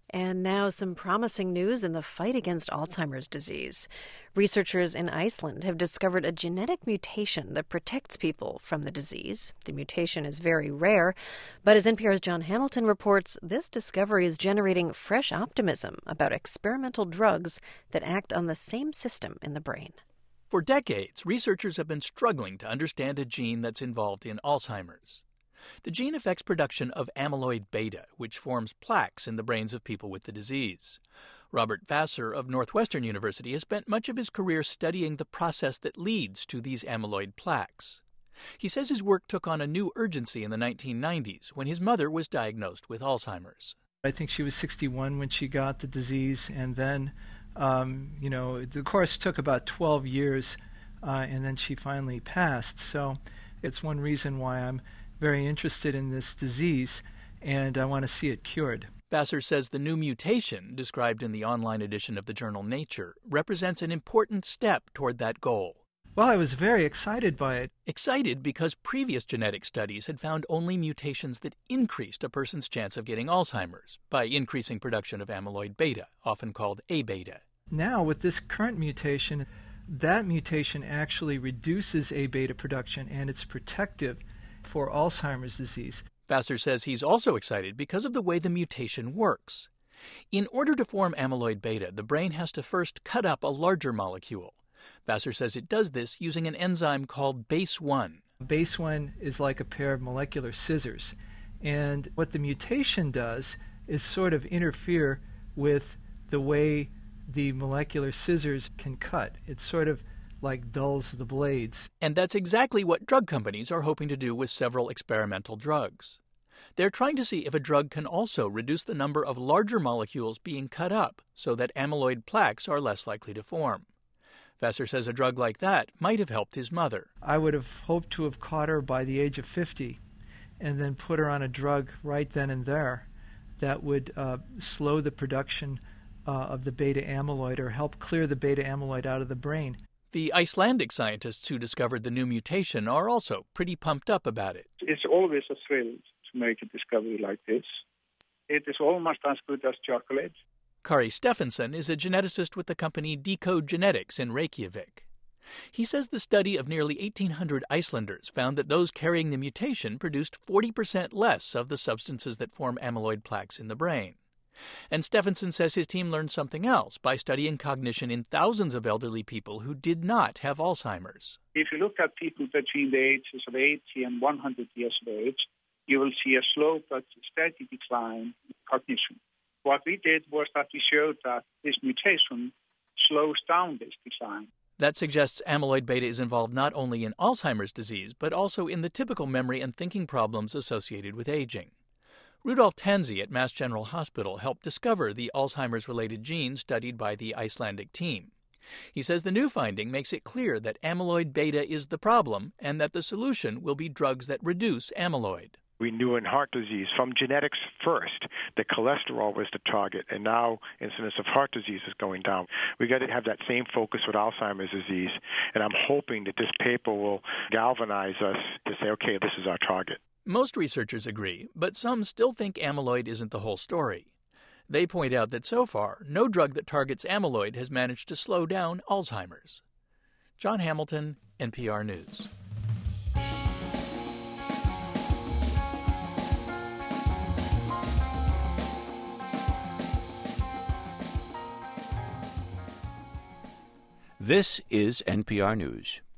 And now some promising news in the fight against Alzheimer's disease. Researchers in Iceland have discovered a genetic mutation that protects people from the disease. The mutation is very rare, but as NPR's John Hamilton reports, this discovery is generating fresh optimism about experimental drugs that act on the same system in the brain. For decades, researchers have been struggling to understand a gene that's involved in Alzheimer's. The gene affects production of amyloid beta, which forms plaques in the brains of people with the disease. Robert Vassar of Northwestern University has spent much of his career studying the process that leads to these amyloid plaques. He says his work took on a new urgency in the 1990s when his mother was diagnosed with Alzheimer's. I think she was 61 when she got the disease, and then, the course took about 12 years, and then she finally passed. So it's one reason why I'm very interested in this disease, and I want to see it cured. Vassar says the new mutation, described in the online edition of the journal Nature, represents an important step toward that goal. Well, I was very excited by it. Excited because previous genetic studies had found only mutations that increased a person's chance of getting Alzheimer's by increasing production of amyloid beta, often called A-beta. Now, with this current mutation, that mutation actually reduces A-beta production, and it's protective for Alzheimer's disease. Vassar says he's also excited because of the way the mutation works. In order to form amyloid beta, the brain has to first cut up a larger molecule. Vassar says it does this using an enzyme called BACE1. BACE1 is like a pair of molecular scissors. And what the mutation does is sort of interfere with the way the molecular scissors can cut. It's sort of like dulls the blades. And that's exactly what drug companies are hoping to do with several experimental drugs. They're trying to see if a drug can also reduce the number of larger molecules being cut up so that amyloid plaques are less likely to form. Vassar says a drug like that might have helped his mother. I would have hoped to have caught her by the age of 50 and then put her on a drug right then and there that would slow the production of the beta amyloid or help clear the beta amyloid out of the brain. The Icelandic scientists who discovered the new mutation are also pretty pumped up about it. It's always a thrill to make a discovery like this. It is almost as good as chocolate. Kari Stephenson is a geneticist with the company Decode Genetics in Reykjavik. He says the study of nearly 1,800 Icelanders found that those carrying the mutation produced 40% less of the substances that form amyloid plaques in the brain. And Stephenson says his team learned something else by studying cognition in thousands of elderly people who did not have Alzheimer's. If you look at people between the ages of 80 and 100 years of age, you will see a slow but steady decline in cognition. What we did was that we showed that this mutation slows down this decline. That suggests amyloid beta is involved not only in Alzheimer's disease, but also in the typical memory and thinking problems associated with aging. Rudolf Tanzi at Mass General Hospital helped discover the Alzheimer's-related gene studied by the Icelandic team. He says the new finding makes it clear that amyloid beta is the problem and that the solution will be drugs that reduce amyloid. We knew in heart disease from genetics first that cholesterol was the target, and now incidence of heart disease is going down. We got to have that same focus with Alzheimer's disease, and I'm hoping that this paper will galvanize us to say, okay, this is our target. Most researchers agree, but some still think amyloid isn't the whole story. They point out that so far, no drug that targets amyloid has managed to slow down Alzheimer's. John Hamilton, NPR News. This is NPR News.